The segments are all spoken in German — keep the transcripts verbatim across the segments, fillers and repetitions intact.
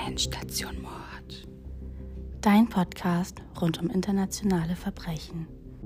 Endstation Mord. Dein Podcast rund um internationale Verbrechen.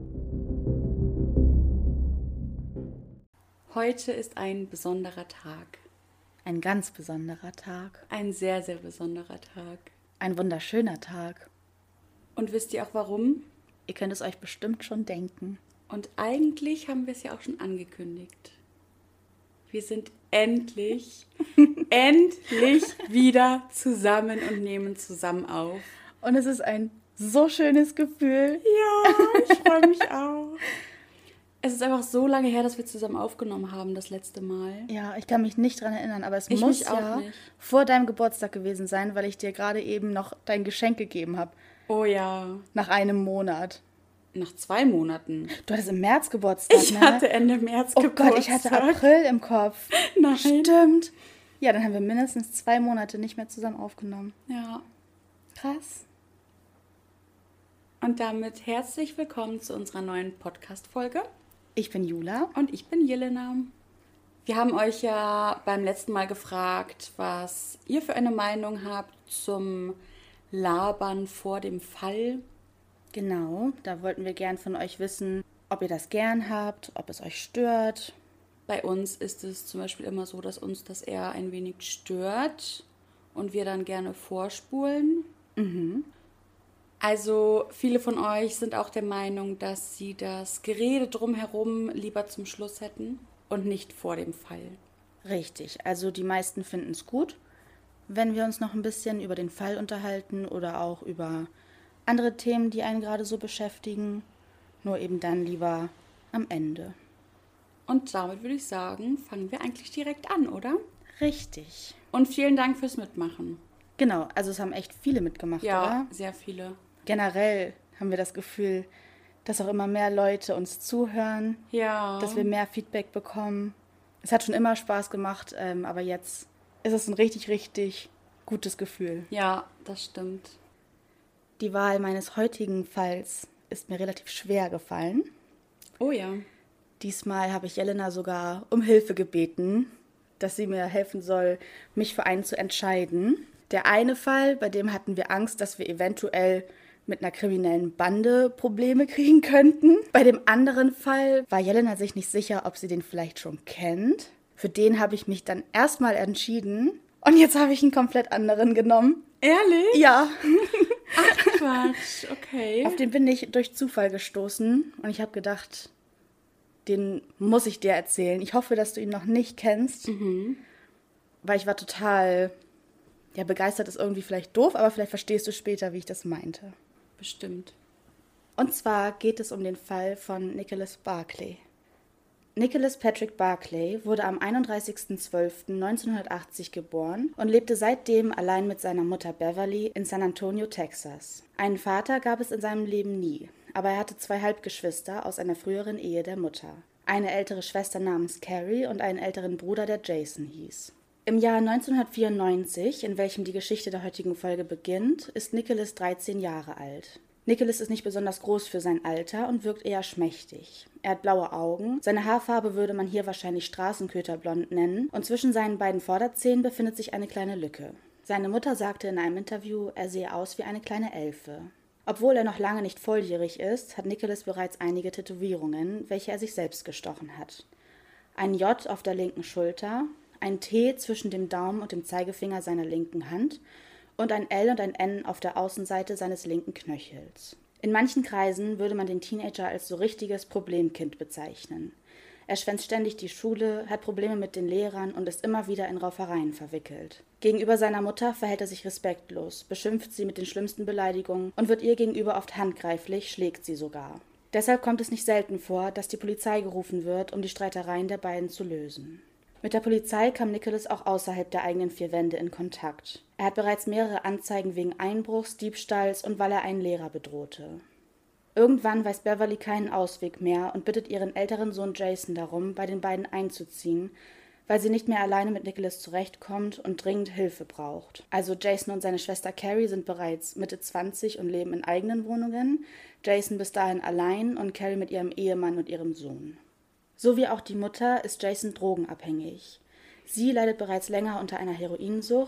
Heute ist ein besonderer Tag. Ein ganz besonderer Tag. Ein sehr, sehr besonderer Tag. Ein wunderschöner Tag. Und wisst ihr auch warum? Ihr könnt es euch bestimmt schon denken. Und eigentlich haben wir es ja auch schon angekündigt. Wir sind endlich, endlich wieder zusammen und nehmen zusammen auf. Und es ist ein so schönes Gefühl. Ja, ich freue mich auch. Es ist einfach so lange her, dass wir zusammen aufgenommen haben, das letzte Mal. Ja, ich kann mich nicht dran erinnern, aber es Ich muss mich auch ja nicht. vor deinem Geburtstag gewesen sein, weil ich dir gerade eben noch dein Geschenk gegeben habe. Oh ja, Nach einem Monat. nach zwei Monaten. Du hattest im März Geburtstag, Ich ne? hatte Ende März Oh Geburtstag. Gott, ich hatte April im Kopf. Nein. Stimmt. Ja, dann haben wir mindestens zwei Monate nicht mehr zusammen aufgenommen. Ja. Krass. Und damit herzlich willkommen zu unserer neuen Podcast-Folge. Ich bin Jula. Und ich bin Jelena. Wir haben euch ja beim letzten Mal gefragt, was ihr für eine Meinung habt zum Labern vor dem Fall. Genau, da wollten wir gern von euch wissen, ob ihr das gern habt, ob es euch stört. Bei uns ist es zum Beispiel immer so, dass uns das eher ein wenig stört und wir dann gerne vorspulen. Mhm. Also viele von euch sind auch der Meinung, dass sie das Gerede drumherum lieber zum Schluss hätten und nicht vor dem Fall. Richtig, also die meisten finden es gut, wenn wir uns noch ein bisschen über den Fall unterhalten oder auch über andere Themen, die einen gerade so beschäftigen. Nur eben dann lieber am Ende. Und damit würde ich sagen, fangen wir eigentlich direkt an, oder? Richtig. Und vielen Dank fürs Mitmachen. Genau, also es haben echt viele mitgemacht, Ja, oder? sehr viele. Generell haben wir das Gefühl, dass auch immer mehr Leute uns zuhören, Ja. dass wir mehr Feedback bekommen. Es hat schon immer Spaß gemacht, ähm, aber jetzt ist es ein richtig, richtig gutes Gefühl. Ja, das stimmt. Die Wahl meines heutigen Falls ist mir relativ schwer gefallen. Oh ja. Diesmal habe ich Jelena sogar um Hilfe gebeten, dass sie mir helfen soll, mich für einen zu entscheiden. Der eine Fall, bei dem hatten wir Angst, dass wir eventuell mit einer kriminellen Bande Probleme kriegen könnten. Bei dem anderen Fall war Jelena sich nicht sicher, ob sie den vielleicht schon kennt. Für den habe ich mich dann erstmal entschieden und jetzt habe ich einen komplett anderen genommen. Ehrlich? Ja. Ach Quatsch, okay. Auf den bin ich durch Zufall gestoßen und ich habe gedacht, den muss ich dir erzählen. Ich hoffe, dass du ihn noch nicht kennst, Mhm. weil ich war total, ja, begeistert ist irgendwie vielleicht doof, aber vielleicht verstehst du später, wie ich das meinte. Bestimmt. Und zwar geht es um den Fall von Nicholas Barclay. Nicholas Patrick Barclay wurde am einunddreißigsten zwölften neunzehnhundertachtzig geboren und lebte seitdem allein mit seiner Mutter Beverly in San Antonio, Texas. Einen Vater gab es in seinem Leben nie, aber er hatte zwei Halbgeschwister aus einer früheren Ehe der Mutter. Eine ältere Schwester namens Carrie und einen älteren Bruder, der Jason hieß. Im Jahr neunzehnhundertvierundneunzig, in welchem die Geschichte der heutigen Folge beginnt, ist Nicholas dreizehn Jahre alt. Nicholas ist nicht besonders groß für sein Alter und wirkt eher schmächtig. Er hat blaue Augen, seine Haarfarbe würde man hier wahrscheinlich Straßenköterblond nennen und zwischen seinen beiden Vorderzähnen befindet sich eine kleine Lücke. Seine Mutter sagte in einem Interview, er sehe aus wie eine kleine Elfe. Obwohl er noch lange nicht volljährig ist, hat Nicholas bereits einige Tätowierungen, welche er sich selbst gestochen hat. Ein J auf der linken Schulter, ein T zwischen dem Daumen und dem Zeigefinger seiner linken Hand und ein L und ein N auf der Außenseite seines linken Knöchels. In manchen Kreisen würde man den Teenager als so richtiges Problemkind bezeichnen. Er schwänzt ständig die Schule, hat Probleme mit den Lehrern und ist immer wieder in Raufereien verwickelt. Gegenüber seiner Mutter verhält er sich respektlos, beschimpft sie mit den schlimmsten Beleidigungen und wird ihr gegenüber oft handgreiflich, schlägt sie sogar. Deshalb kommt es nicht selten vor, dass die Polizei gerufen wird, um die Streitereien der beiden zu lösen. Mit der Polizei kam Nicholas auch außerhalb der eigenen vier Wände in Kontakt. Er hat bereits mehrere Anzeigen wegen Einbruchs, Diebstahls und weil er einen Lehrer bedrohte. Irgendwann weiß Beverly keinen Ausweg mehr und bittet ihren älteren Sohn Jason darum, bei den beiden einzuziehen, weil sie nicht mehr alleine mit Nicholas zurechtkommt und dringend Hilfe braucht. Also Jason und seine Schwester Carrie sind bereits Mitte zwanzig und leben in eigenen Wohnungen, Jason bis dahin allein und Carrie mit ihrem Ehemann und ihrem Sohn. So wie auch die Mutter ist Jason drogenabhängig. Sie leidet bereits länger unter einer Heroinsucht,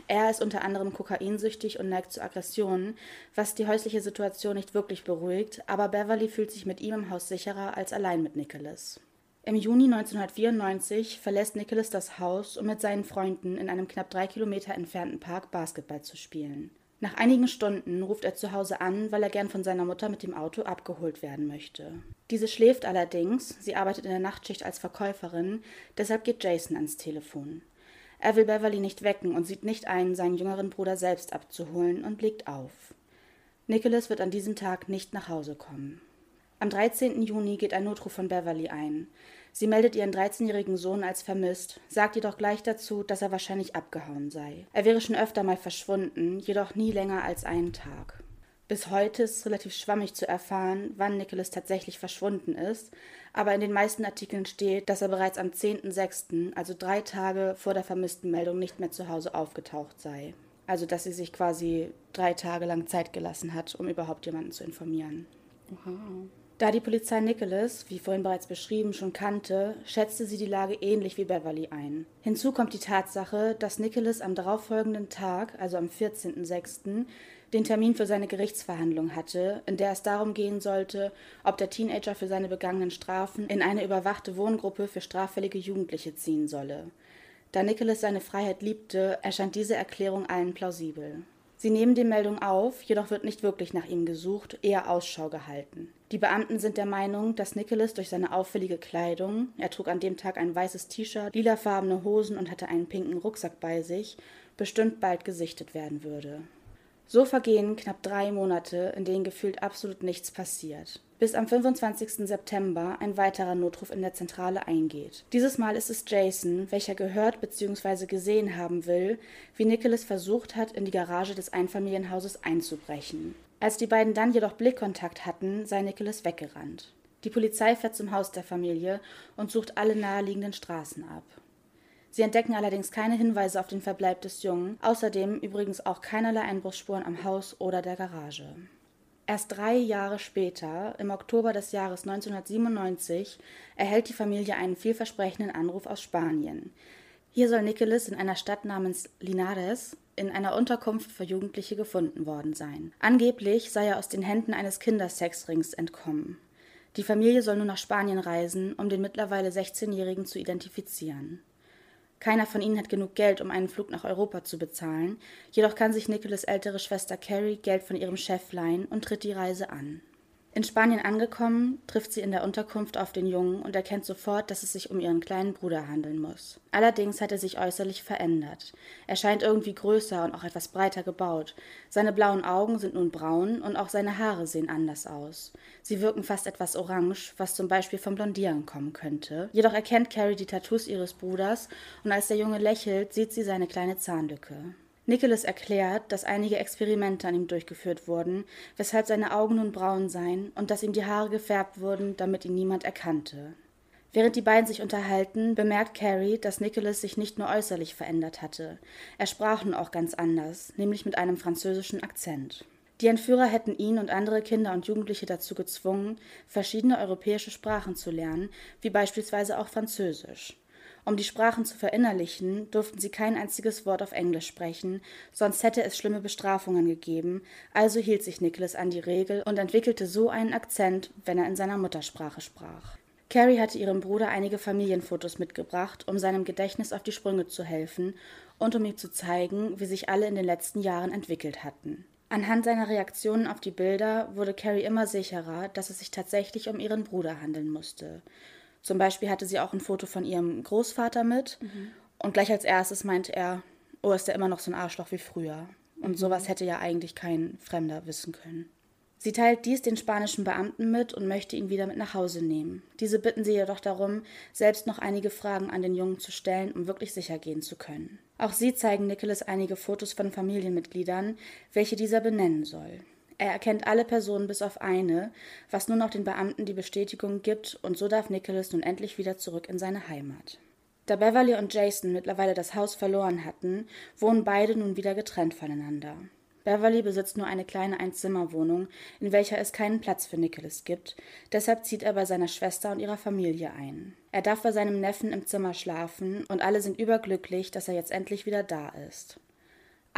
Er ist unter anderem kokainsüchtig und neigt zu Aggressionen, was die häusliche Situation nicht wirklich beruhigt, aber Beverly fühlt sich mit ihm im Haus sicherer als allein mit Nicholas. Im Juni neunzehnhundertvierundneunzig verlässt Nicholas das Haus, um mit seinen Freunden in einem knapp drei Kilometer entfernten Park Basketball zu spielen. Nach einigen Stunden ruft er zu Hause an, weil er gern von seiner Mutter mit dem Auto abgeholt werden möchte. Diese schläft allerdings, sie arbeitet in der Nachtschicht als Verkäuferin, deshalb geht Jason ans Telefon. Er will Beverly nicht wecken und sieht nicht ein, seinen jüngeren Bruder selbst abzuholen und legt auf. Nicholas wird an diesem Tag nicht nach Hause kommen. Am dreizehnten Juni geht ein Notruf von Beverly ein. Sie meldet ihren dreizehnjährigen Sohn als vermisst, sagt jedoch gleich dazu, dass er wahrscheinlich abgehauen sei. Er wäre schon öfter mal verschwunden, jedoch nie länger als einen Tag. Bis heute ist es relativ schwammig zu erfahren, wann Nicholas tatsächlich verschwunden ist, aber in den meisten Artikeln steht, dass er bereits am zehnten sechsten, also drei Tage vor der Vermisstenmeldung, nicht mehr zu Hause aufgetaucht sei. Also dass sie sich quasi drei Tage lang Zeit gelassen hat, um überhaupt jemanden zu informieren. Wow. Da die Polizei Nicholas, wie vorhin bereits beschrieben, schon kannte, schätzte sie die Lage ähnlich wie Beverly ein. Hinzu kommt die Tatsache, dass Nicholas am darauffolgenden Tag, also am vierzehnten sechsten, den Termin für seine Gerichtsverhandlung hatte, in der es darum gehen sollte, ob der Teenager für seine begangenen Strafen in eine überwachte Wohngruppe für straffällige Jugendliche ziehen solle. Da Nicholas seine Freiheit liebte, erscheint diese Erklärung allen plausibel. Sie nehmen die Meldung auf, jedoch wird nicht wirklich nach ihm gesucht, eher Ausschau gehalten. Die Beamten sind der Meinung, dass Nicholas durch seine auffällige Kleidung, er trug an dem Tag ein weißes T-Shirt, lilafarbene Hosen und hatte einen pinken Rucksack bei sich, bestimmt bald gesichtet werden würde. So vergehen knapp drei Monate, in denen gefühlt absolut nichts passiert. Bis am fünfundzwanzigsten September ein weiterer Notruf in der Zentrale eingeht. Dieses Mal ist es Jason, welcher gehört bzw. gesehen haben will, wie Nicholas versucht hat, in die Garage des Einfamilienhauses einzubrechen. Als die beiden dann jedoch Blickkontakt hatten, sei Nicholas weggerannt. Die Polizei fährt zum Haus der Familie und sucht alle naheliegenden Straßen ab. Sie entdecken allerdings keine Hinweise auf den Verbleib des Jungen, außerdem übrigens auch keinerlei Einbruchsspuren am Haus oder der Garage. Erst drei Jahre später, im Oktober des Jahres neunzehnhundertsiebenundneunzig, erhält die Familie einen vielversprechenden Anruf aus Spanien. Hier soll Nicholas in einer Stadt namens Linares in einer Unterkunft für Jugendliche gefunden worden sein. Angeblich sei er aus den Händen eines Kindersexrings entkommen. Die Familie soll nun nach Spanien reisen, um den mittlerweile sechzehnjährigen zu identifizieren. Keiner von ihnen hat genug Geld, um einen Flug nach Europa zu bezahlen, jedoch kann sich Nicholas' ältere Schwester Carrie Geld von ihrem Chef leihen und tritt die Reise an. In Spanien angekommen, trifft sie in der Unterkunft auf den Jungen und erkennt sofort, dass es sich um ihren kleinen Bruder handeln muss. Allerdings hat er sich äußerlich verändert. Er scheint irgendwie größer und auch etwas breiter gebaut. Seine blauen Augen sind nun braun und auch seine Haare sehen anders aus. Sie wirken fast etwas orange, was zum Beispiel vom Blondieren kommen könnte. Jedoch erkennt Carrie die Tattoos ihres Bruders und als der Junge lächelt, sieht sie seine kleine Zahnlücke. Nicholas erklärt, dass einige Experimente an ihm durchgeführt wurden, weshalb seine Augen nun braun seien und dass ihm die Haare gefärbt wurden, damit ihn niemand erkannte. Während die beiden sich unterhalten, bemerkt Carrie, dass Nicholas sich nicht nur äußerlich verändert hatte. Er sprach nun auch ganz anders, nämlich mit einem französischen Akzent. Die Entführer hätten ihn und andere Kinder und Jugendliche dazu gezwungen, verschiedene europäische Sprachen zu lernen, wie beispielsweise auch Französisch. Um die Sprachen zu verinnerlichen, durften sie kein einziges Wort auf Englisch sprechen, sonst hätte es schlimme Bestrafungen gegeben, also hielt sich Nicholas an die Regel und entwickelte so einen Akzent, wenn er in seiner Muttersprache sprach. Carrie hatte ihrem Bruder einige Familienfotos mitgebracht, um seinem Gedächtnis auf die Sprünge zu helfen und um ihm zu zeigen, wie sich alle in den letzten Jahren entwickelt hatten. Anhand seiner Reaktionen auf die Bilder wurde Carrie immer sicherer, dass es sich tatsächlich um ihren Bruder handeln musste. Zum Beispiel hatte sie auch ein Foto von ihrem Großvater mit mhm. und gleich als erstes meinte er, oh, ist der immer noch so ein Arschloch wie früher. Und mhm. sowas hätte ja eigentlich kein Fremder wissen können. Sie teilt dies den spanischen Beamten mit und möchte ihn wieder mit nach Hause nehmen. Diese bitten sie jedoch darum, selbst noch einige Fragen an den Jungen zu stellen, um wirklich sicher gehen zu können. Auch sie zeigen Nicholas einige Fotos von Familienmitgliedern, welche dieser benennen soll. Er erkennt alle Personen bis auf eine, was nun auch den Beamten die Bestätigung gibt, und so darf Nicholas nun endlich wieder zurück in seine Heimat. Da Beverly und Jason mittlerweile das Haus verloren hatten, wohnen beide nun wieder getrennt voneinander. Beverly besitzt nur eine kleine Einzimmerwohnung, in welcher es keinen Platz für Nicholas gibt, deshalb zieht er bei seiner Schwester und ihrer Familie ein. Er darf bei seinem Neffen im Zimmer schlafen und alle sind überglücklich, dass er jetzt endlich wieder da ist.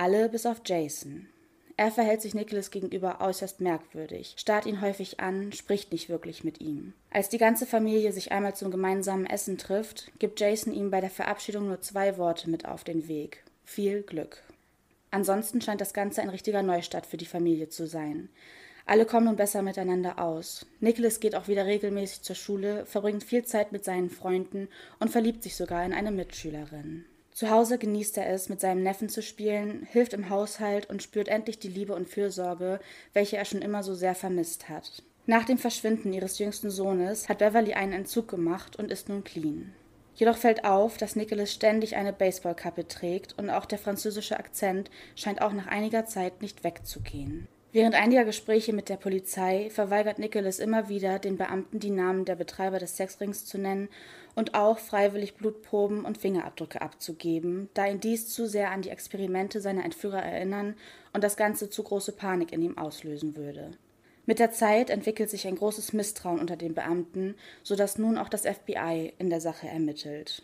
Alle bis auf Jason. Er verhält sich Nicholas gegenüber äußerst merkwürdig, starrt ihn häufig an, spricht nicht wirklich mit ihm. Als die ganze Familie sich einmal zum gemeinsamen Essen trifft, gibt Jason ihm bei der Verabschiedung nur zwei Worte mit auf den Weg. Viel Glück. Ansonsten scheint das Ganze ein richtiger Neustart für die Familie zu sein. Alle kommen nun besser miteinander aus. Nicholas geht auch wieder regelmäßig zur Schule, verbringt viel Zeit mit seinen Freunden und verliebt sich sogar in eine Mitschülerin. Zu Hause genießt er es, mit seinem Neffen zu spielen, hilft im Haushalt und spürt endlich die Liebe und Fürsorge, welche er schon immer so sehr vermisst hat. Nach dem Verschwinden ihres jüngsten Sohnes hat Beverly einen Entzug gemacht und ist nun clean. Jedoch fällt auf, dass Nicholas ständig eine Baseballkappe trägt und auch der französische Akzent scheint auch nach einiger Zeit nicht wegzugehen. Während einiger Gespräche mit der Polizei verweigert Nicholas immer wieder, den Beamten die Namen der Betreiber des Sexrings zu nennen und auch freiwillig Blutproben und Fingerabdrücke abzugeben, da ihn dies zu sehr an die Experimente seiner Entführer erinnern und das Ganze zu große Panik in ihm auslösen würde. Mit der Zeit entwickelt sich ein großes Misstrauen unter den Beamten, sodass nun auch das F B I in der Sache ermittelt.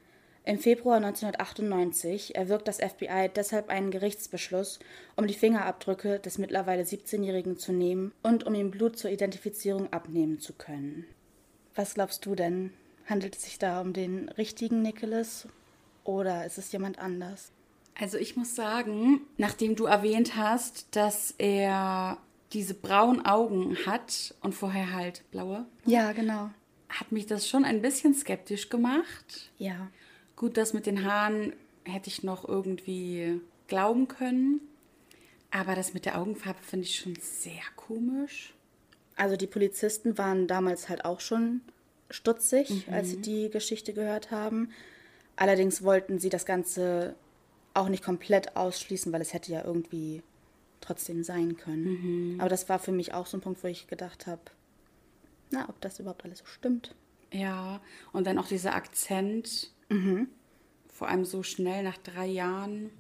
Im Februar neunzehnhundertachtundneunzig erwirkt das F B I deshalb einen Gerichtsbeschluss, um die Fingerabdrücke des mittlerweile siebzehnjährigen zu nehmen und um ihm Blut zur Identifizierung abnehmen zu können. Was glaubst du denn? Handelt es sich da um den richtigen Nicholas oder ist es jemand anders? Also ich muss sagen, nachdem du erwähnt hast, dass er diese braunen Augen hat und vorher halt blaue. Ja, genau. Hat mich das schon ein bisschen skeptisch gemacht. Ja. Gut, das mit den Haaren hätte ich noch irgendwie glauben können. Aber das mit der Augenfarbe finde ich schon sehr komisch. Also die Polizisten waren damals halt auch schon stutzig, mhm. als sie die Geschichte gehört haben. Allerdings wollten sie das Ganze auch nicht komplett ausschließen, weil es hätte ja irgendwie trotzdem sein können. Mhm. Aber das war für mich auch so ein Punkt, wo ich gedacht habe, na, ob das überhaupt alles so stimmt. Ja, und dann auch dieser Akzent, mhm. vor allem so schnell nach drei Jahren.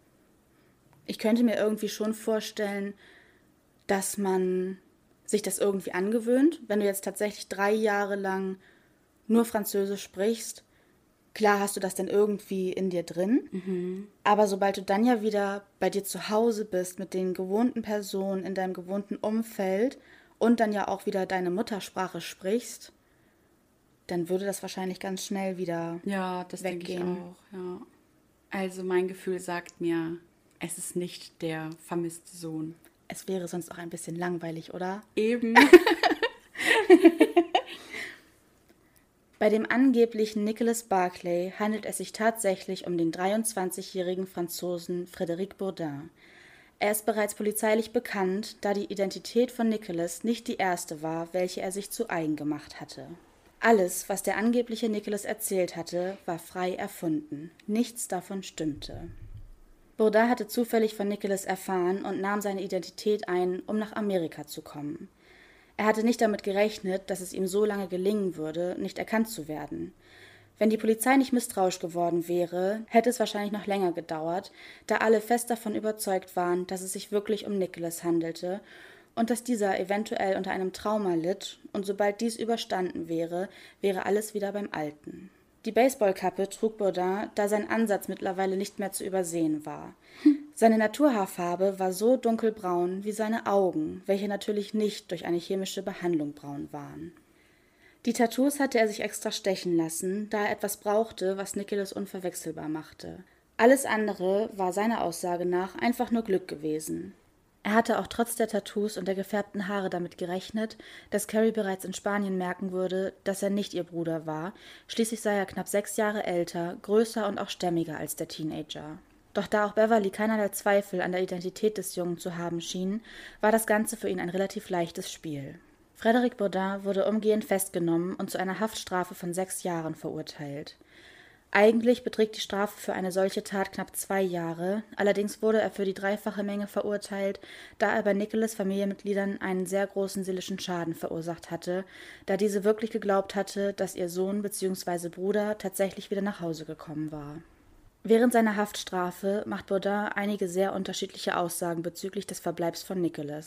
Ich könnte mir irgendwie schon vorstellen, dass man sich das irgendwie angewöhnt. Wenn du jetzt tatsächlich drei Jahre lang nur Französisch sprichst, klar hast du das dann irgendwie in dir drin. Mhm. Aber sobald du dann ja wieder bei dir zu Hause bist, mit den gewohnten Personen, in deinem gewohnten Umfeld und dann ja auch wieder deine Muttersprache sprichst, dann würde das wahrscheinlich ganz schnell wieder ja, das weggehen. Denke ich auch, ja. Also mein Gefühl sagt mir, es ist nicht der vermisste Sohn. Es wäre sonst auch ein bisschen langweilig, oder? Eben. Bei dem angeblichen Nicholas Barclay handelt es sich tatsächlich um den dreiundzwanzigjährigen Franzosen Frédéric Bourdin. Er ist bereits polizeilich bekannt, da die Identität von Nicholas nicht die erste war, welche er sich zu eigen gemacht hatte. Alles, was der angebliche Nicholas erzählt hatte, war frei erfunden. Nichts davon stimmte. Bourdin hatte zufällig von Nicholas erfahren und nahm seine Identität ein, um nach Amerika zu kommen. Er hatte nicht damit gerechnet, dass es ihm so lange gelingen würde, nicht erkannt zu werden. Wenn die Polizei nicht misstrauisch geworden wäre, hätte es wahrscheinlich noch länger gedauert, da alle fest davon überzeugt waren, dass es sich wirklich um Nicholas handelte und dass dieser eventuell unter einem Trauma litt, und sobald dies überstanden wäre, wäre alles wieder beim Alten. Die Baseballkappe trug Bourdin, da sein Ansatz mittlerweile nicht mehr zu übersehen war. Seine Naturhaarfarbe war so dunkelbraun wie seine Augen, welche natürlich nicht durch eine chemische Behandlung braun waren. Die Tattoos hatte er sich extra stechen lassen, da er etwas brauchte, was Nicholas unverwechselbar machte. Alles andere war seiner Aussage nach einfach nur Glück gewesen. Er hatte auch trotz der Tattoos und der gefärbten Haare damit gerechnet, dass Carrie bereits in Spanien merken würde, dass er nicht ihr Bruder war, schließlich sei er knapp sechs Jahre älter, größer und auch stämmiger als der Teenager. Doch da auch Beverly keinerlei Zweifel an der Identität des Jungen zu haben schien, war das Ganze für ihn ein relativ leichtes Spiel. Frédéric Bourdin wurde umgehend festgenommen und zu einer Haftstrafe von sechs Jahren verurteilt. Eigentlich beträgt die Strafe für eine solche Tat knapp zwei Jahre, allerdings wurde er für die dreifache Menge verurteilt, da er bei Nicholas' Familienmitgliedern einen sehr großen seelischen Schaden verursacht hatte, da diese wirklich geglaubt hatte, dass ihr Sohn bzw. Bruder tatsächlich wieder nach Hause gekommen war. Während seiner Haftstrafe macht Bourdin einige sehr unterschiedliche Aussagen bezüglich des Verbleibs von Nicholas.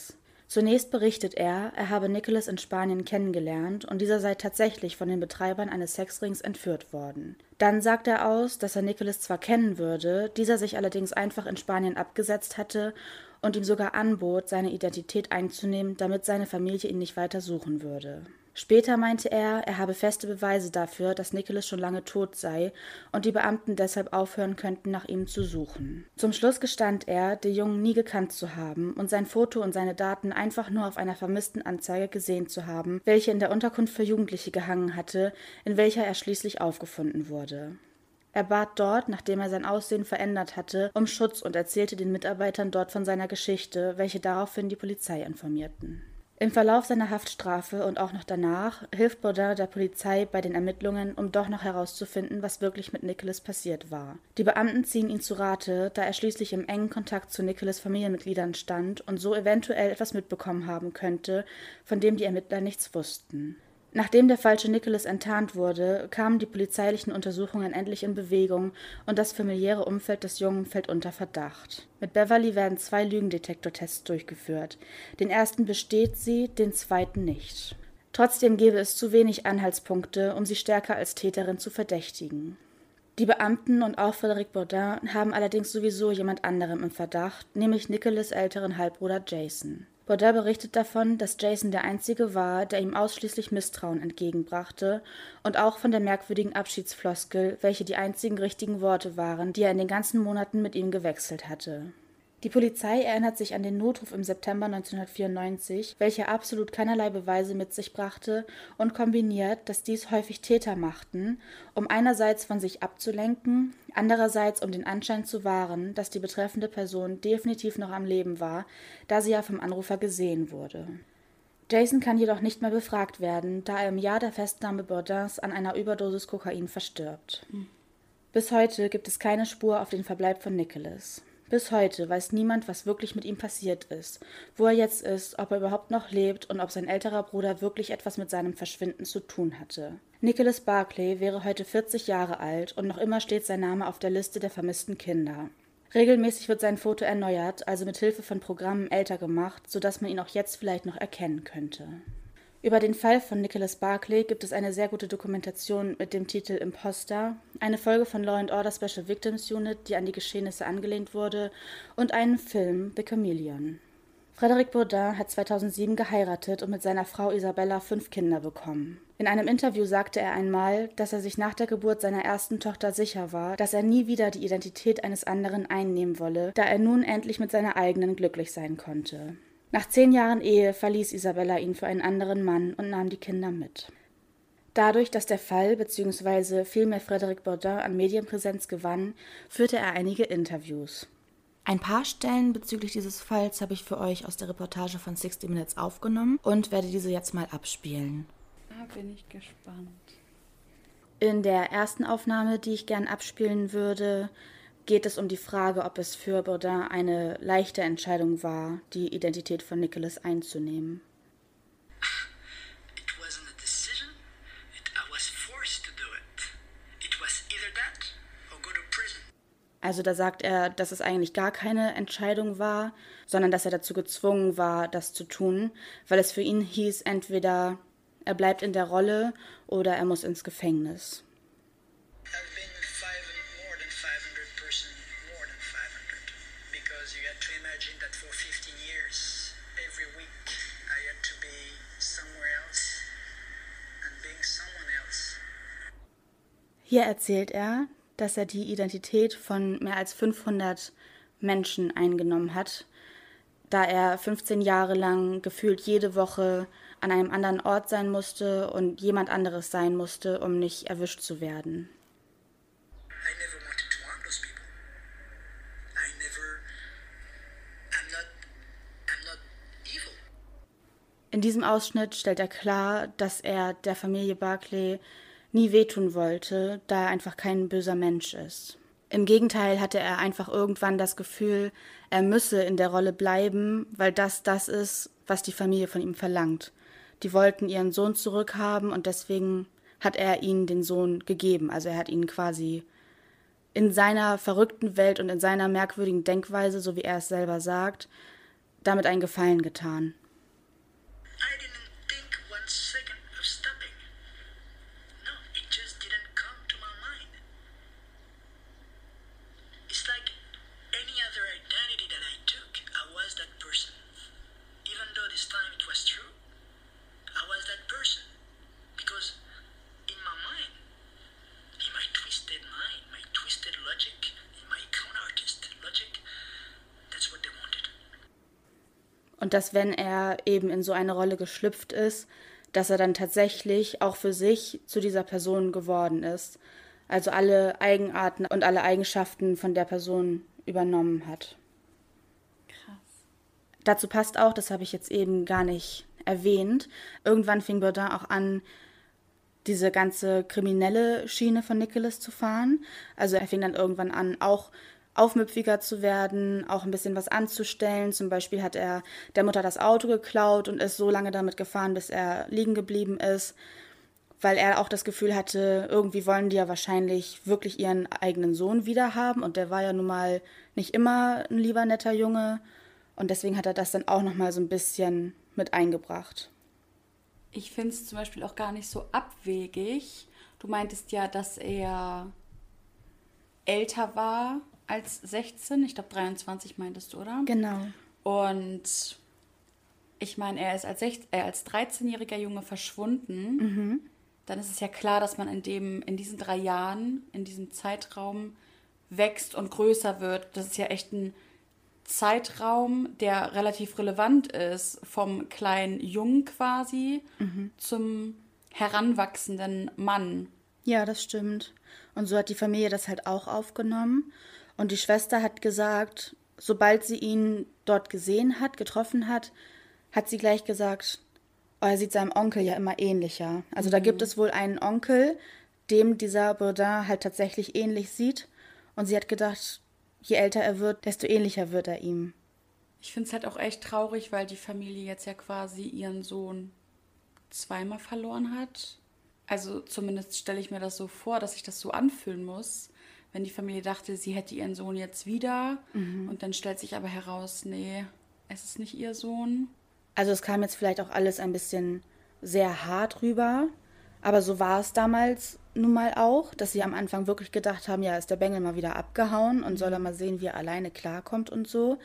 Zunächst berichtet er, er habe Nicholas in Spanien kennengelernt und dieser sei tatsächlich von den Betreibern eines Sexrings entführt worden. Dann sagt er aus, dass er Nicholas zwar kennen würde, dieser sich allerdings einfach in Spanien abgesetzt hatte und ihm sogar anbot, seine Identität einzunehmen, damit seine Familie ihn nicht weiter suchen würde. Später meinte er, er habe feste Beweise dafür, dass Nicholas schon lange tot sei und die Beamten deshalb aufhören könnten, nach ihm zu suchen. Zum Schluss gestand er, den Jungen nie gekannt zu haben und sein Foto und seine Daten einfach nur auf einer Vermisstenanzeige gesehen zu haben, welche in der Unterkunft für Jugendliche gehangen hatte, in welcher er schließlich aufgefunden wurde. Er bat dort, nachdem er sein Aussehen verändert hatte, um Schutz und erzählte den Mitarbeitern dort von seiner Geschichte, welche daraufhin die Polizei informierten. Im Verlauf seiner Haftstrafe und auch noch danach hilft Bourdin der Polizei bei den Ermittlungen, um doch noch herauszufinden, was wirklich mit Nicholas passiert war. Die Beamten ziehen ihn zu Rate, da er schließlich im engen Kontakt zu Nicholas' Familienmitgliedern stand und so eventuell etwas mitbekommen haben könnte, von dem die Ermittler nichts wussten. Nachdem der falsche Nicholas enttarnt wurde, kamen die polizeilichen Untersuchungen endlich in Bewegung und das familiäre Umfeld des Jungen fällt unter Verdacht. Mit Beverly werden zwei Lügendetektortests durchgeführt. Den ersten besteht sie, den zweiten nicht. Trotzdem gäbe es zu wenig Anhaltspunkte, um sie stärker als Täterin zu verdächtigen. Die Beamten und auch Frédéric Bourdin haben allerdings sowieso jemand anderem im Verdacht, nämlich Nicholas' älteren Halbbruder Jason. Bourdin berichtet davon, dass Jason der Einzige war, der ihm ausschließlich Misstrauen entgegenbrachte und auch von der merkwürdigen Abschiedsfloskel, welche die einzigen richtigen Worte waren, die er in den ganzen Monaten mit ihm gewechselt hatte. Die Polizei erinnert sich an den Notruf im September neunzehnhundertvierundneunzig, welcher absolut keinerlei Beweise mit sich brachte und kombiniert, dass dies häufig Täter machten, um einerseits von sich abzulenken, andererseits um den Anschein zu wahren, dass die betreffende Person definitiv noch am Leben war, da sie ja vom Anrufer gesehen wurde. Jason kann jedoch nicht mehr befragt werden, da er im Jahr der Festnahme Bourdins an einer Überdosis Kokain verstirbt. Mhm. Bis heute gibt es keine Spur auf den Verbleib von Nicholas. Bis heute weiß niemand, was wirklich mit ihm passiert ist, wo er jetzt ist, ob er überhaupt noch lebt und ob sein älterer Bruder wirklich etwas mit seinem Verschwinden zu tun hatte. Nicholas Barclay wäre heute vierzig Jahre alt und noch immer steht sein Name auf der Liste der vermissten Kinder. Regelmäßig wird sein Foto erneuert, also mit Hilfe von Programmen älter gemacht, sodass man ihn auch jetzt vielleicht noch erkennen könnte. Über den Fall von Nicholas Barclay gibt es eine sehr gute Dokumentation mit dem Titel Imposter, eine Folge von Law and Order Special Victims Unit, die an die Geschehnisse angelehnt wurde, und einen Film, The Chameleon. Frédéric Bourdin hat zweitausendsieben geheiratet und mit seiner Frau Isabella fünf Kinder bekommen. In einem Interview sagte er einmal, dass er sich nach der Geburt seiner ersten Tochter sicher war, dass er nie wieder die Identität eines anderen einnehmen wolle, da er nun endlich mit seiner eigenen glücklich sein konnte. Nach zehn Jahren Ehe verließ Isabella ihn für einen anderen Mann und nahm die Kinder mit. Dadurch, dass der Fall bzw. vielmehr Frédéric Bourdin an Medienpräsenz gewann, führte er einige Interviews. Ein paar Stellen bezüglich dieses Falls habe ich für euch aus der Reportage von sixty minutes aufgenommen und werde diese jetzt mal abspielen. Da bin ich gespannt. In der ersten Aufnahme, die ich gern abspielen würde, geht es um die Frage, ob es für Bourdin eine leichte Entscheidung war, die Identität von Nicholas einzunehmen. It wasn't a decision. It, I was forced to do it. It was either that or go to prison. Also da sagt er, dass es eigentlich gar keine Entscheidung war, sondern dass er dazu gezwungen war, das zu tun, weil es für ihn hieß, entweder er bleibt in der Rolle oder er muss ins Gefängnis. Hier erzählt er, dass er die Identität von mehr als fünfhundert Menschen eingenommen hat, da er fünfzehn Jahre lang gefühlt jede Woche an einem anderen Ort sein musste und jemand anderes sein musste, um nicht erwischt zu werden. In diesem Ausschnitt stellt er klar, dass er der Familie Barclay nie wehtun wollte, da er einfach kein böser Mensch ist. Im Gegenteil hatte er einfach irgendwann das Gefühl, er müsse in der Rolle bleiben, weil das das ist, was die Familie von ihm verlangt. Die wollten ihren Sohn zurückhaben und deswegen hat er ihnen den Sohn gegeben. Also er hat ihnen quasi in seiner verrückten Welt und in seiner merkwürdigen Denkweise, so wie er es selber sagt, damit einen Gefallen getan. Und dass, wenn er eben in so eine Rolle geschlüpft ist, dass er dann tatsächlich auch für sich zu dieser Person geworden ist. Also alle Eigenarten und alle Eigenschaften von der Person übernommen hat. Krass. Dazu passt auch, das habe ich jetzt eben gar nicht erwähnt, irgendwann fing Bourdain auch an, diese ganze kriminelle Schiene von Nicholas zu fahren. Also er fing dann irgendwann an, auch aufmüpfiger zu werden, auch ein bisschen was anzustellen. Zum Beispiel hat er der Mutter das Auto geklaut und ist so lange damit gefahren, bis er liegen geblieben ist, weil er auch das Gefühl hatte, irgendwie wollen die ja wahrscheinlich wirklich ihren eigenen Sohn wiederhaben. Und der war ja nun mal nicht immer ein lieber, netter Junge. Und deswegen hat er das dann auch nochmal so ein bisschen mit eingebracht. Ich finde es zum Beispiel auch gar nicht so abwegig. Du meintest ja, dass er älter war als sechzehn. Ich glaube, dreiundzwanzig meintest du, oder? Genau. Und ich meine, er ist als, sechzehn, äh, als dreizehnjähriger Junge verschwunden. Mhm. Dann ist es ja klar, dass man in, dem, in diesen drei Jahren, in diesem Zeitraum wächst und größer wird. Das ist ja echt ein Zeitraum, der relativ relevant ist, vom kleinen Jungen quasi mhm. zum heranwachsenden Mann. Ja, das stimmt. Und so hat die Familie das halt auch aufgenommen. Und die Schwester hat gesagt, sobald sie ihn dort gesehen hat, getroffen hat, hat sie gleich gesagt, oh, er sieht seinem Onkel ja immer ähnlicher. Also mhm. da gibt es wohl einen Onkel, dem dieser Bourdain halt tatsächlich ähnlich sieht. Und sie hat gedacht, je älter er wird, desto ähnlicher wird er ihm. Ich finde es halt auch echt traurig, weil die Familie jetzt ja quasi ihren Sohn zweimal verloren hat. Also zumindest stelle ich mir das so vor, dass ich das so anfühlen muss, wenn die Familie dachte, sie hätte ihren Sohn jetzt wieder. Mhm. Und dann stellt sich aber heraus, nee, es ist nicht ihr Sohn. Also es kam jetzt vielleicht auch alles ein bisschen sehr hart rüber. Aber so war es damals nun mal auch, dass sie am Anfang wirklich gedacht haben, ja, ist der Bengel mal wieder abgehauen und soll er mal sehen, wie er alleine klarkommt und so.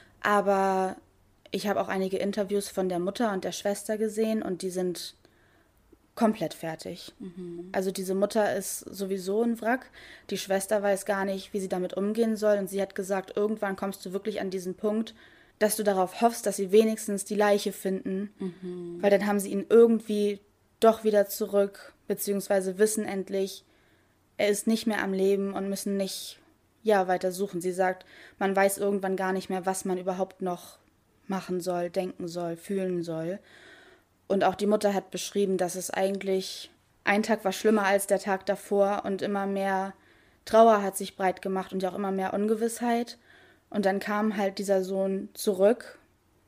Aber ich habe auch einige Interviews von der Mutter und der Schwester gesehen und die sind komplett fertig. Mhm. Also diese Mutter ist sowieso ein Wrack. Die Schwester weiß gar nicht, wie sie damit umgehen soll. Und sie hat gesagt, irgendwann kommst du wirklich an diesen Punkt, dass du darauf hoffst, dass sie wenigstens die Leiche finden. Mhm. Weil dann haben sie ihn irgendwie doch wieder zurück, beziehungsweise wissen endlich, er ist nicht mehr am Leben und müssen nicht, ja, weiter suchen. Sie sagt, man weiß irgendwann gar nicht mehr, was man überhaupt noch machen soll, denken soll, fühlen soll. Und auch die Mutter hat beschrieben, dass es eigentlich, ein Tag war schlimmer als der Tag davor und immer mehr Trauer hat sich breit gemacht und ja auch immer mehr Ungewissheit. Und dann kam halt dieser Sohn zurück.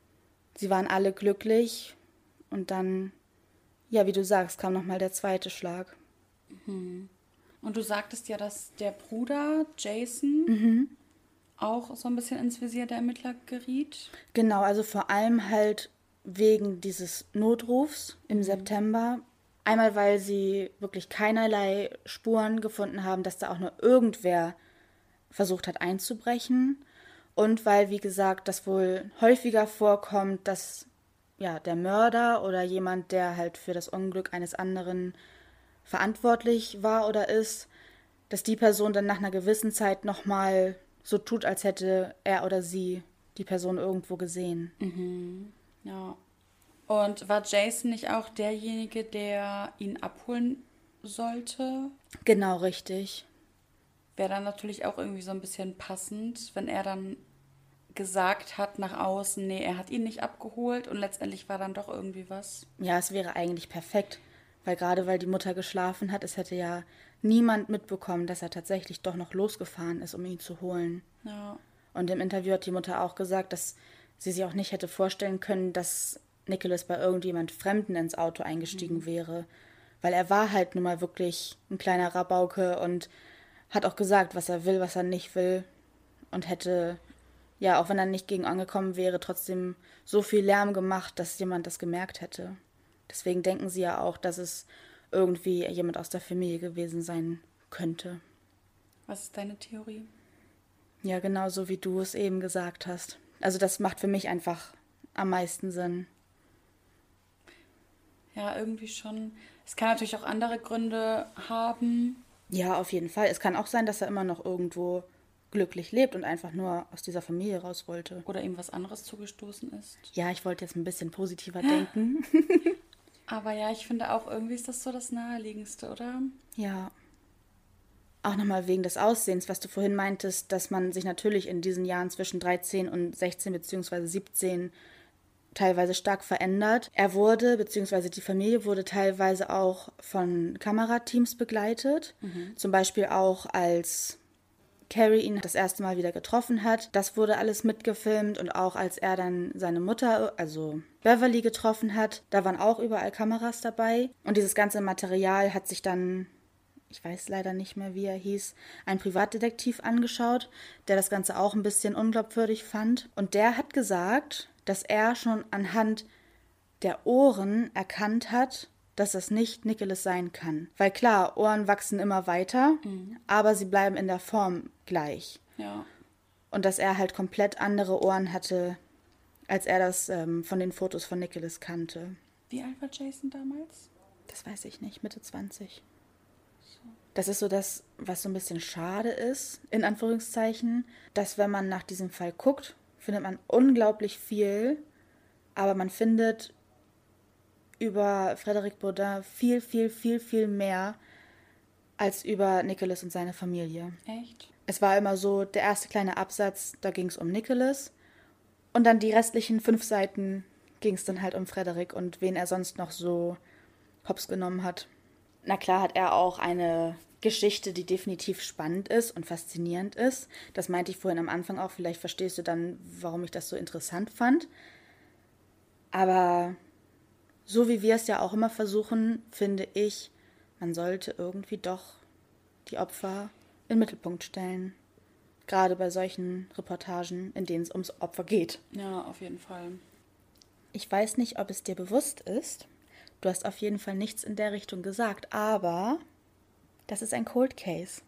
Sie waren alle glücklich und dann, ja, wie du sagst, kam nochmal der zweite Schlag. Mhm. Und du sagtest ja, dass der Bruder Jason mhm. auch so ein bisschen ins Visier der Ermittler geriet. Genau, also vor allem halt wegen dieses Notrufs im mhm. September. Einmal, weil sie wirklich keinerlei Spuren gefunden haben, dass da auch nur irgendwer versucht hat einzubrechen. Und weil, wie gesagt, das wohl häufiger vorkommt, dass ja, der Mörder oder jemand, der halt für das Unglück eines anderen verantwortlich war oder ist, dass die Person dann nach einer gewissen Zeit nochmal so tut, als hätte er oder sie die Person irgendwo gesehen. Mhm. Ja. Und war Jason nicht auch derjenige, der ihn abholen sollte? Genau, richtig. Wäre dann natürlich auch irgendwie so ein bisschen passend, wenn er dann gesagt hat nach außen, nee, er hat ihn nicht abgeholt und letztendlich war dann doch irgendwie was. Ja, es wäre eigentlich perfekt, weil gerade weil die Mutter geschlafen hat, es hätte ja niemand mitbekommen, dass er tatsächlich doch noch losgefahren ist, um ihn zu holen. Ja. Und im Interview hat die Mutter auch gesagt, dass sie sich auch nicht hätte vorstellen können, dass Nicholas bei irgendjemand Fremden ins Auto eingestiegen mhm. wäre, weil er war halt nun mal wirklich ein kleiner Rabauke und hat auch gesagt, was er will, was er nicht will und hätte, ja, auch wenn er nicht gegen angekommen wäre, trotzdem so viel Lärm gemacht, dass jemand das gemerkt hätte. Deswegen denken sie ja auch, dass es irgendwie jemand aus der Familie gewesen sein könnte. Was ist deine Theorie? Ja, genau so wie du es eben gesagt hast. Also das macht für mich einfach am meisten Sinn. Ja, irgendwie schon. Es kann natürlich auch andere Gründe haben. Ja, auf jeden Fall. Es kann auch sein, dass er immer noch irgendwo glücklich lebt und einfach nur aus dieser Familie raus wollte. Oder ihm was anderes zugestoßen ist. Ja, ich wollte jetzt ein bisschen positiver denken. Aber ja, ich finde auch, irgendwie ist das so das Naheliegendste, oder? Ja. Auch nochmal wegen des Aussehens, was du vorhin meintest, dass man sich natürlich in diesen Jahren zwischen dreizehn und sechzehn bzw. siebzehn teilweise stark verändert. Er wurde, beziehungsweise die Familie wurde teilweise auch von Kamerateams begleitet. Mhm. Zum Beispiel auch als Carrie ihn das erste Mal wieder getroffen hat. Das wurde alles mitgefilmt und auch als er dann seine Mutter, also Beverly, getroffen hat, da waren auch überall Kameras dabei. Und dieses ganze Material hat sich dann, ich weiß leider nicht mehr, wie er hieß, ein Privatdetektiv angeschaut, der das Ganze auch ein bisschen unglaubwürdig fand. Und der hat gesagt, dass er schon anhand der Ohren erkannt hat, dass das nicht Nicholas sein kann. Weil klar, Ohren wachsen immer weiter, mhm. aber sie bleiben in der Form gleich. Ja. Und dass er halt komplett andere Ohren hatte, als er das ähm, von den Fotos von Nicholas kannte. Wie alt war Jason damals? Das weiß ich nicht, Mitte zwanzig. Das ist so das, was so ein bisschen schade ist, in Anführungszeichen, dass wenn man nach diesem Fall guckt, findet man unglaublich viel, aber man findet über Frédéric Bourdin viel, viel, viel, viel mehr als über Nicholas und seine Familie. Echt? Es war immer so, der erste kleine Absatz, da ging es um Nicholas und dann die restlichen fünf Seiten ging es dann halt um Frédéric und wen er sonst noch so hops genommen hat. Na klar hat er auch eine Geschichte, die definitiv spannend ist und faszinierend ist. Das meinte ich vorhin am Anfang auch. Vielleicht verstehst du dann, warum ich das so interessant fand. Aber so wie wir es ja auch immer versuchen, finde ich, man sollte irgendwie doch die Opfer in den Mittelpunkt stellen. Gerade bei solchen Reportagen, in denen es ums Opfer geht. Ja, auf jeden Fall. Ich weiß nicht, ob es dir bewusst ist. Du hast auf jeden Fall nichts in der Richtung gesagt, aber das ist ein Cold Case.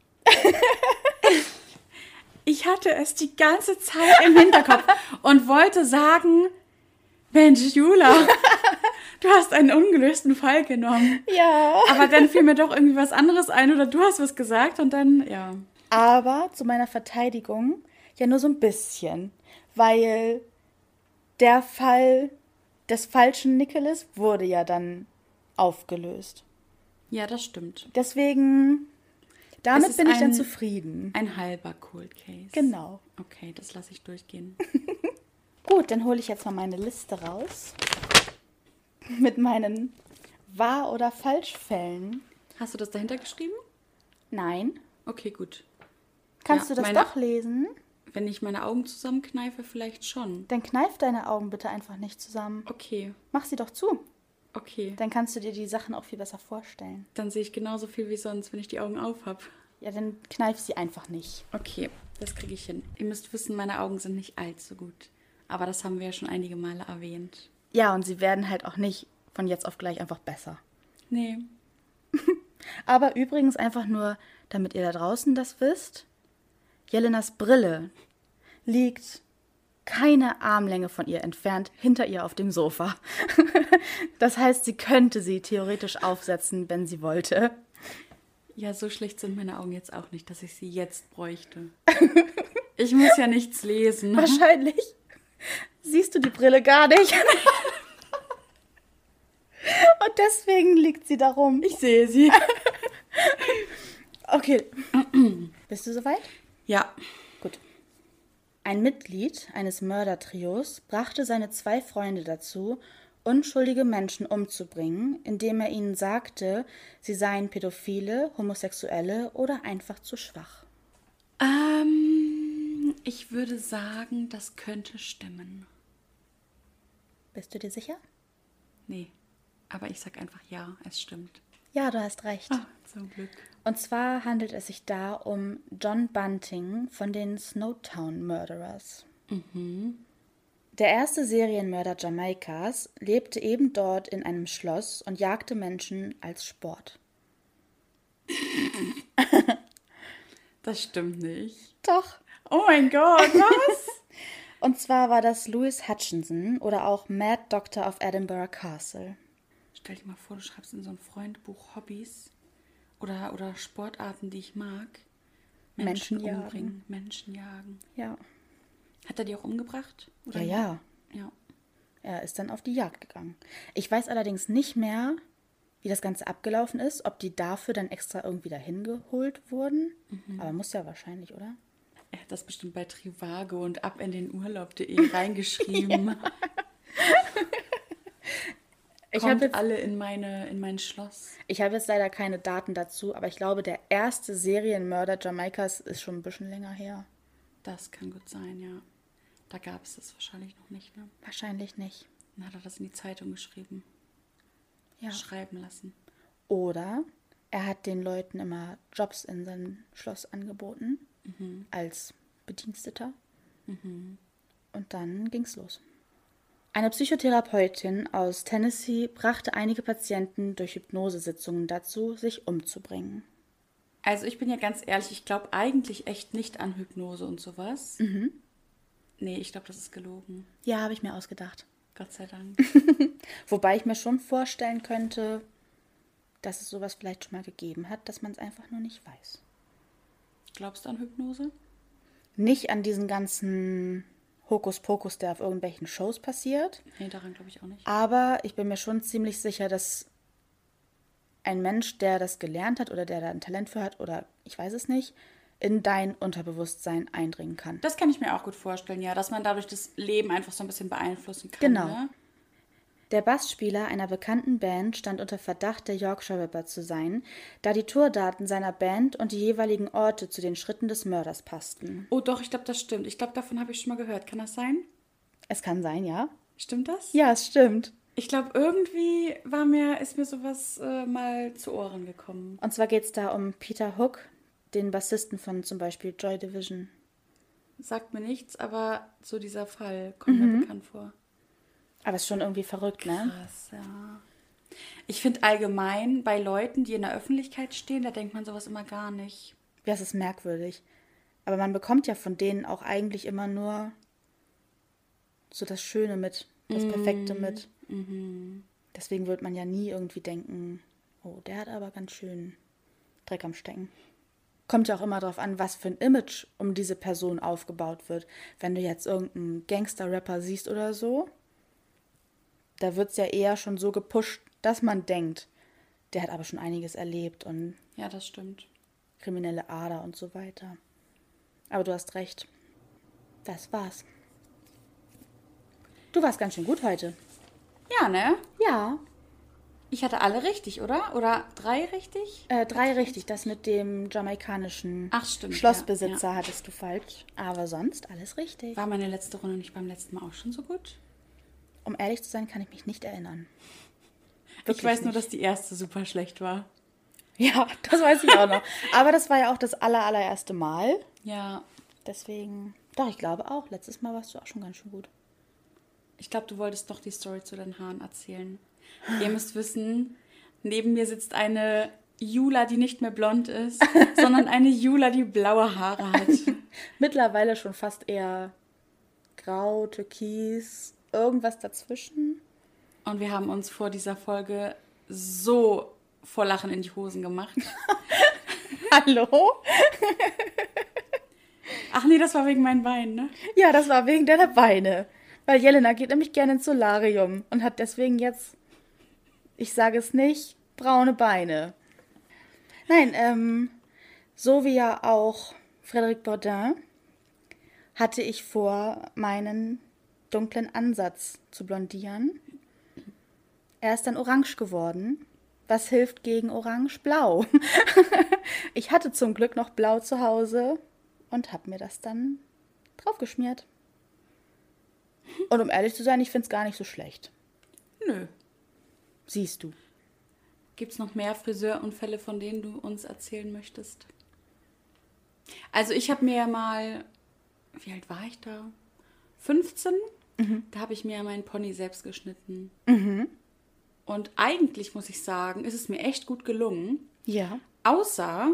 Ich hatte es die ganze Zeit im Hinterkopf und wollte sagen, Mensch, Jula, du hast einen ungelösten Fall genommen. Ja. Aber dann fiel mir doch irgendwie was anderes ein oder du hast was gesagt und dann, ja. Aber zu meiner Verteidigung ja nur so ein bisschen, weil der Fall des falschen Nicholas wurde ja dann aufgelöst. Ja, das stimmt. Deswegen, damit bin ich ein, dann zufrieden. Ein halber Cold Case. Genau. Okay, das lasse ich durchgehen. Gut, dann hole ich jetzt mal meine Liste raus. Mit meinen Wahr- oder Falschfällen. Hast du das dahinter geschrieben? Nein. Okay, gut. Kannst ja, du das meine, doch lesen? Wenn ich meine Augen zusammenkneife, vielleicht schon. Dann kneif deine Augen bitte einfach nicht zusammen. Okay. Mach sie doch zu. Okay. Dann kannst du dir die Sachen auch viel besser vorstellen. Dann sehe ich genauso viel wie sonst, wenn ich die Augen auf habe. Ja, dann kneif sie einfach nicht. Okay, das kriege ich hin. Ihr müsst wissen, meine Augen sind nicht allzu gut. Aber das haben wir ja schon einige Male erwähnt. Ja, und sie werden halt auch nicht von jetzt auf gleich einfach besser. Nee. Aber übrigens einfach nur, damit ihr da draußen das wisst, Jelenas Brille liegt keine Armlänge von ihr entfernt, hinter ihr auf dem Sofa. Das heißt, sie könnte sie theoretisch aufsetzen, wenn sie wollte. Ja, so schlecht sind meine Augen jetzt auch nicht, dass ich sie jetzt bräuchte. Ich muss ja nichts lesen. Wahrscheinlich siehst du die Brille gar nicht. Und deswegen liegt sie da rum. Ich sehe sie. Okay. Bist du soweit? Ja. Gut. Ein Mitglied eines Mördertrios brachte seine zwei Freunde dazu, unschuldige Menschen umzubringen, indem er ihnen sagte, sie seien Pädophile, Homosexuelle oder einfach zu schwach. Ähm, ich würde sagen, das könnte stimmen. Bist du dir sicher? Nee, aber ich sag einfach ja, es stimmt. Ja, du hast recht. Ah, zum Glück. Und zwar handelt es sich da um John Bunting von den Snowtown Murderers. Mhm. Der erste Serienmörder Jamaikas lebte eben dort in einem Schloss und jagte Menschen als Sport. Das stimmt nicht. Doch. Oh mein Gott, was? Und zwar war das Louis Hutchinson oder auch Mad Doctor of Edinburgh Castle. Stell dir mal vor, du schreibst in so ein Freundebuch Hobbys oder, oder Sportarten, die ich mag. Menschen, Menschen jagen. umbringen, Menschen jagen. Ja. Hat er die auch umgebracht? Oder? Ja, ja. Ja. Er ist dann auf die Jagd gegangen. Ich weiß allerdings nicht mehr, wie das Ganze abgelaufen ist, ob die dafür dann extra irgendwie dahin geholt wurden. Mhm. Aber muss ja wahrscheinlich, oder? Er hat das bestimmt bei Trivago und ab in den Urlaub punkt de reingeschrieben. Ich Kommt jetzt, alle in, meine, in mein Schloss. Ich habe jetzt leider keine Daten dazu, aber ich glaube, der erste Serienmörder Jamaikas ist schon ein bisschen länger her. Das kann gut sein, ja. Da gab es das wahrscheinlich noch nicht, ne? Wahrscheinlich nicht. Dann hat er das in die Zeitung geschrieben. Ja. Schreiben lassen. Oder er hat den Leuten immer Jobs in sein Schloss angeboten, mhm. als Bediensteter. Mhm. Und dann ging's los. Eine Psychotherapeutin aus Tennessee brachte einige Patienten durch Hypnosesitzungen dazu, sich umzubringen. Also ich bin ja ganz ehrlich, ich glaube eigentlich echt nicht an Hypnose und sowas. Mhm. Nee, ich glaube, das ist gelogen. Ja, habe ich mir ausgedacht. Gott sei Dank. Wobei ich mir schon vorstellen könnte, dass es sowas vielleicht schon mal gegeben hat, dass man es einfach nur nicht weiß. Glaubst du an Hypnose? Nicht an diesen ganzen Hokuspokus, der auf irgendwelchen Shows passiert. Nee, daran glaube ich auch nicht. Aber ich bin mir schon ziemlich sicher, dass ein Mensch, der das gelernt hat oder der da ein Talent für hat oder ich weiß es nicht, in dein Unterbewusstsein eindringen kann. Das kann ich mir auch gut vorstellen, ja, dass man dadurch das Leben einfach so ein bisschen beeinflussen kann. Genau. Ne? Der Bassspieler einer bekannten Band stand unter Verdacht, der Yorkshire Ripper zu sein, da die Tourdaten seiner Band und die jeweiligen Orte zu den Schritten des Mörders passten. Oh doch, ich glaube, das stimmt. Ich glaube, davon habe ich schon mal gehört. Kann das sein? Es kann sein, ja. Stimmt das? Ja, es stimmt. Ich glaube, irgendwie war mir, ist mir sowas äh, mal zu Ohren gekommen. Und zwar geht es da um Peter Hook, den Bassisten von zum Beispiel Joy Division. Sagt mir nichts, aber so dieser Fall kommt mhm. mir bekannt vor. Aber ist schon irgendwie verrückt, ne? Krass, ja. Ich finde allgemein bei Leuten, die in der Öffentlichkeit stehen, da denkt man sowas immer gar nicht. Ja, es ist merkwürdig. Aber man bekommt ja von denen auch eigentlich immer nur so das Schöne mit, das Perfekte mit. Mhm. Deswegen wird man ja nie irgendwie denken, oh, der hat aber ganz schön Dreck am Stecken. Kommt ja auch immer darauf an, was für ein Image um diese Person aufgebaut wird. Wenn du jetzt irgendeinen Gangster-Rapper siehst oder so, da wird es ja eher schon so gepusht, dass man denkt, der hat aber schon einiges erlebt und ja, das stimmt. Kriminelle Ader und so weiter. Aber du hast recht. Das war's. Du warst ganz schön gut heute. Ja, ne? Ja. Ich hatte alle richtig, oder? Oder drei richtig? Äh, drei richtig. Das mit dem jamaikanischen Ach, stimmt, Schlossbesitzer ja, ja. hattest du falsch. Aber sonst alles richtig. War meine letzte Runde nicht beim letzten Mal auch schon so gut? Um ehrlich zu sein, kann ich mich nicht erinnern. Wirklich ich weiß nicht. Nur, dass die erste super schlecht war. Ja, das weiß ich auch noch. Aber das war ja auch das aller, allererste Mal. Ja. Deswegen, doch, ich glaube auch. Letztes Mal warst du auch schon ganz schön gut. Ich glaube, du wolltest doch die Story zu deinen Haaren erzählen. Ihr müsst wissen, neben mir sitzt eine Jula, die nicht mehr blond ist, sondern eine Jula, die blaue Haare hat. Mittlerweile schon fast eher grau, türkis, irgendwas dazwischen. Und wir haben uns vor dieser Folge so vor Lachen in die Hosen gemacht. Hallo? Ach nee, das war wegen meinen Beinen, ne? Ja, das war wegen deiner Beine. Weil Jelena geht nämlich gerne ins Solarium und hat deswegen jetzt, ich sage es nicht, braune Beine. Nein, ähm, so wie ja auch Frédéric Bourdin hatte ich vor, meinen dunklen Ansatz zu blondieren. Er ist dann orange geworden. Was hilft gegen orange-blau? Ich hatte zum Glück noch blau zu Hause und habe mir das dann draufgeschmiert. Und um ehrlich zu sein, ich finde es gar nicht so schlecht. Nö. Siehst du. Gibt es noch mehr Friseurunfälle, von denen du uns erzählen möchtest? Also ich habe mir mal, wie alt war ich da? fünfzehn? Mhm. Da habe ich mir meinen Pony selbst geschnitten. Mhm. Und eigentlich, muss ich sagen, ist es mir echt gut gelungen. Ja. Außer,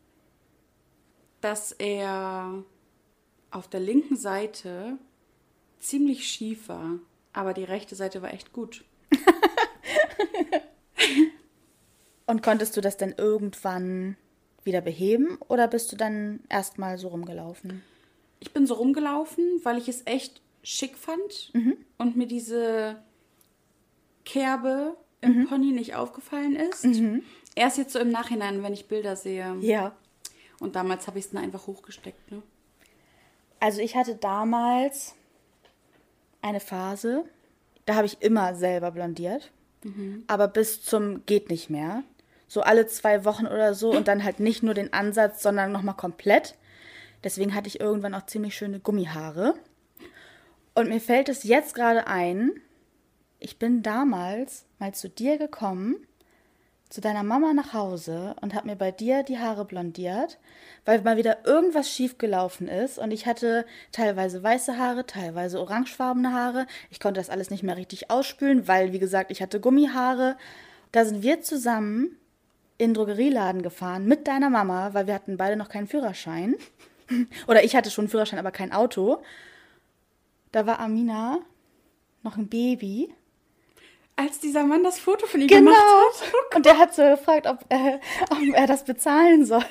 dass er auf der linken Seite ziemlich schief war. Aber die rechte Seite war echt gut. Und konntest du das denn irgendwann wieder beheben oder bist du dann erstmal so rumgelaufen? Ich bin so rumgelaufen, weil ich es echt schick fand mhm. und mir diese Kerbe im mhm. Pony nicht aufgefallen ist. Mhm. Erst jetzt so im Nachhinein, wenn ich Bilder sehe. Ja. Und damals habe ich es dann einfach hochgesteckt, ne? Also ich hatte damals eine Phase, da habe ich immer selber blondiert, mhm. aber bis zum geht nicht mehr. So alle zwei Wochen oder so und dann halt nicht nur den Ansatz, sondern nochmal komplett. Deswegen hatte ich irgendwann auch ziemlich schöne Gummihaare. Und mir fällt es jetzt gerade ein, ich bin damals mal zu dir gekommen, zu deiner Mama nach Hause und habe mir bei dir die Haare blondiert, weil mal wieder irgendwas schief gelaufen ist und ich hatte teilweise weiße Haare, teilweise orangefarbene Haare. Ich konnte das alles nicht mehr richtig ausspülen, weil, wie gesagt, ich hatte Gummihaare. Da sind wir zusammen in den Drogerieladen gefahren mit deiner Mama, weil wir hatten beide noch keinen Führerschein. Oder ich hatte schon einen Führerschein, aber kein Auto. Da war Amina noch ein Baby. Als dieser Mann das Foto von ihm genau. gemacht hat. Oh und der hat so gefragt, ob, äh, ob er das bezahlen soll.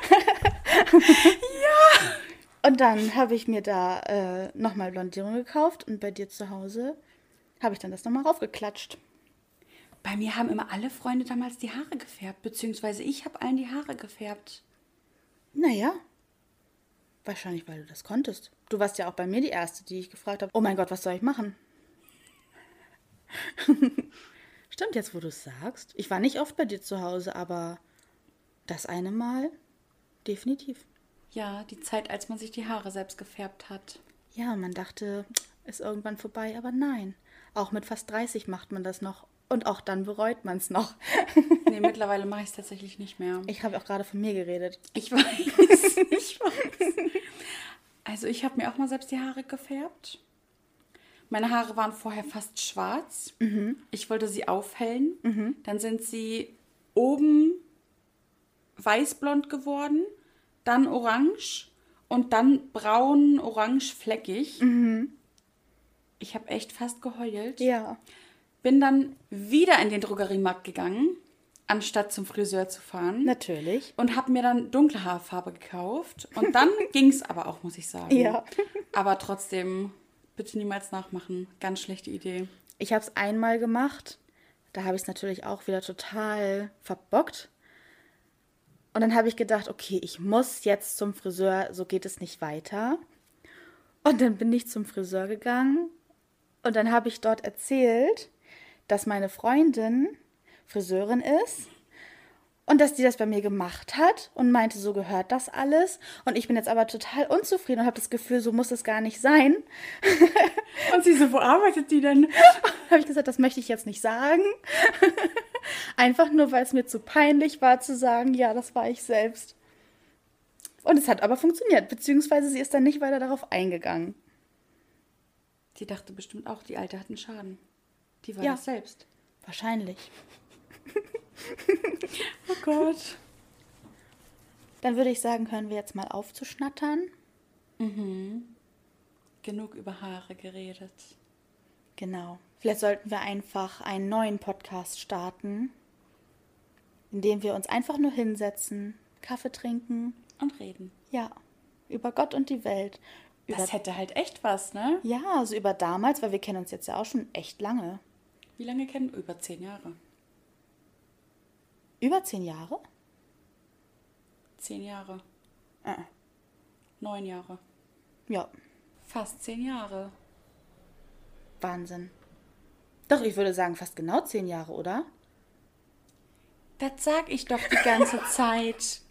Ja. Und dann habe ich mir da äh, nochmal Blondierung gekauft und bei dir zu Hause habe ich dann das nochmal raufgeklatscht. Bei mir haben immer alle Freunde damals die Haare gefärbt, beziehungsweise ich habe allen die Haare gefärbt. Naja, wahrscheinlich, weil du das konntest. Du warst ja auch bei mir die Erste, die ich gefragt habe, oh mein Gott, was soll ich machen? Stimmt jetzt, wo du es sagst. Ich war nicht oft bei dir zu Hause, aber das eine Mal definitiv. Ja, die Zeit, als man sich die Haare selbst gefärbt hat. Ja, man dachte, ist irgendwann vorbei, aber nein. Auch mit fast dreißig macht man das noch und auch dann bereut man es noch. Nee, mittlerweile mache ich es tatsächlich nicht mehr. Ich habe auch gerade von mir geredet. Ich weiß, ich weiß. Also ich habe mir auch mal selbst die Haare gefärbt. Meine Haare waren vorher fast schwarz. Mhm. Ich wollte sie aufhellen. Mhm. Dann sind sie oben weißblond geworden, dann orange und dann braun, orange, fleckig. Mhm. Ich habe echt fast geheult. Ja. Bin dann wieder in den Drogeriemarkt gegangen, anstatt zum Friseur zu fahren. Natürlich. Und habe mir dann dunkle Haarfarbe gekauft. Und dann ging es aber auch, muss ich sagen. Ja. Aber trotzdem... Bitte niemals nachmachen. Ganz schlechte Idee. Ich habe es einmal gemacht. Da habe ich es natürlich auch wieder total verbockt. Und dann habe ich gedacht, okay, ich muss jetzt zum Friseur, so geht es nicht weiter. Und dann bin ich zum Friseur gegangen. Und dann habe ich dort erzählt, dass meine Freundin Friseurin ist. Und dass die das bei mir gemacht hat und meinte, so gehört das alles. Und ich bin jetzt aber total unzufrieden und habe das Gefühl, so muss es gar nicht sein. Und sie so, wo arbeitet die denn? Habe ich gesagt, das möchte ich jetzt nicht sagen. Einfach nur, weil es mir zu peinlich war zu sagen, ja, das war ich selbst. Und es hat aber funktioniert, beziehungsweise sie ist dann nicht weiter darauf eingegangen. Die dachte bestimmt auch, die Alte hat einen Schaden. Die war ja, das selbst. Wahrscheinlich. Oh Gott. Dann würde ich sagen, hören wir jetzt mal auf zu schnattern. Mhm. Genug über Haare geredet. Genau. Vielleicht sollten wir einfach einen neuen Podcast starten, in dem wir uns einfach nur hinsetzen, Kaffee trinken. Und reden. Ja, über Gott und die Welt. Über das hätte halt echt was, ne? Ja, also über damals, weil wir kennen uns jetzt ja auch schon echt lange. Wie lange kennen wir? Über zehn Jahre. Über zehn Jahre? Zehn Jahre. Äh. Neun Jahre. Ja. Fast zehn Jahre. Wahnsinn. Doch, ich würde sagen fast genau zehn Jahre, oder? Das sag ich doch die ganze Zeit.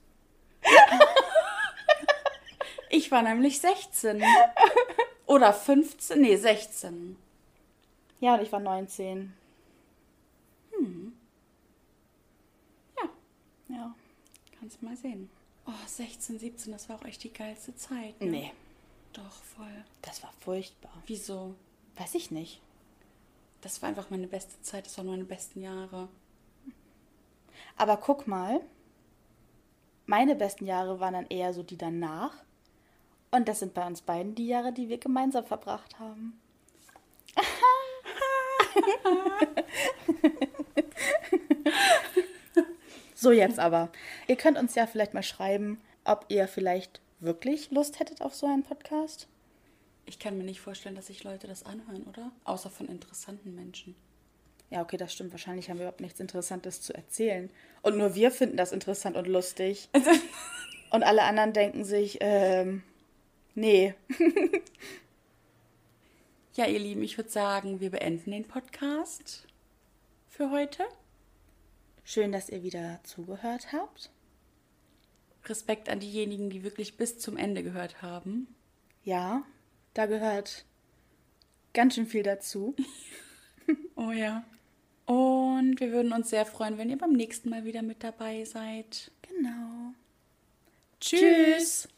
Ich war nämlich sechzehn. Oder fünfzehn. Nee, sechzehn. Ja, und ich war neunzehn. Hm. Ja. Ja. Kannst mal sehen. Oh, sechzehn, siebzehn, das war auch echt die geilste Zeit. Ne? Nee. Doch, voll. Das war furchtbar. Wieso? Weiß ich nicht. Das war einfach meine beste Zeit. Das waren meine besten Jahre. Aber guck mal. Meine besten Jahre waren dann eher so die danach. Und das sind bei uns beiden die Jahre, die wir gemeinsam verbracht haben. So, jetzt aber. Ihr könnt uns ja vielleicht mal schreiben, ob ihr vielleicht wirklich Lust hättet auf so einen Podcast. Ich kann mir nicht vorstellen, dass sich Leute das anhören, oder? Außer von interessanten Menschen. Ja, okay, das stimmt. Wahrscheinlich haben wir überhaupt nichts Interessantes zu erzählen. Und nur wir finden das interessant und lustig. Und alle anderen denken sich, ähm, nee. Ja, ihr Lieben, ich würde sagen, wir beenden den Podcast für heute. Schön, dass ihr wieder zugehört habt. Respekt an diejenigen, die wirklich bis zum Ende gehört haben. Ja, da gehört ganz schön viel dazu. Oh ja. Und wir würden uns sehr freuen, wenn ihr beim nächsten Mal wieder mit dabei seid. Genau. Tschüss.